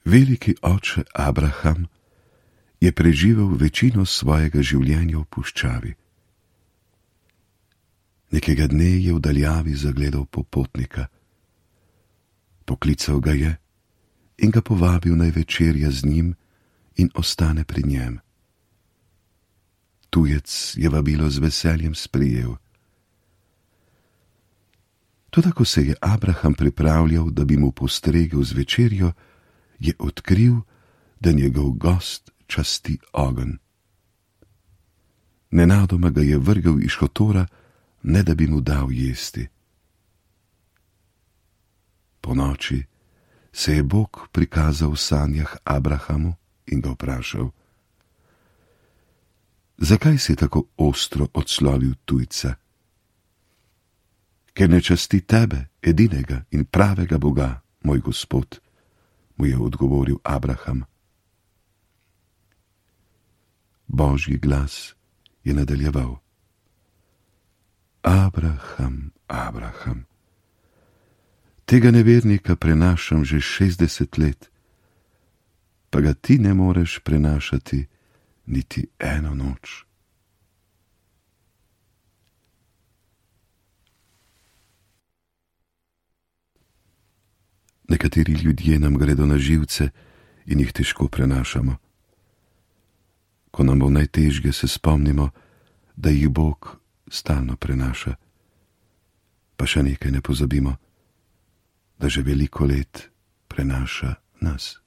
Veliki oče Abraham je preživel večino svojega življenja v puščavi. Nekega dne je v daljavi zagledal popotnika. Poklical ga je in ga povabil naj večerja z njim in ostane pri njem. Tujec je vabilo z veseljem sprejel. Toda ko se je Abraham pripravljal, da bi mu postregel z večerjo, je odkril, da njegov gost časti ogenj. Nenadoma ga je vrgel iz šotora, ne da bi mu dal jesti. Ponoči se je Bog prikazal v sanjah Abrahamu in ga vprašal: Zakaj si tako ostro odslovil tujca? Ker ne časti tebe, edinega in pravega Boga, moj Gospod, mu je odgovoril Abraham. Božji glas je nadaljeval: Abraham, Abraham, tega nevernika prenašam že 60 let, pa ga ti ne moreš prenašati niti eno noč. Nekateri ljudje nam gredo na živce in jih težko prenašamo. Ko nam bo najtežje, se spomnimo, da jih Bog stalno prenaša. Pa še nekaj ne pozabimo, da že veliko let prenaša nas.